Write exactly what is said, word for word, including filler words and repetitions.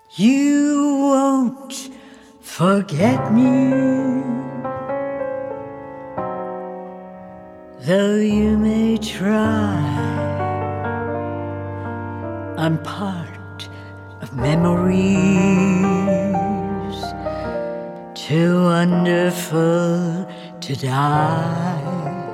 You won't forget me, though you may try. I'm part of memories too wonderful to die.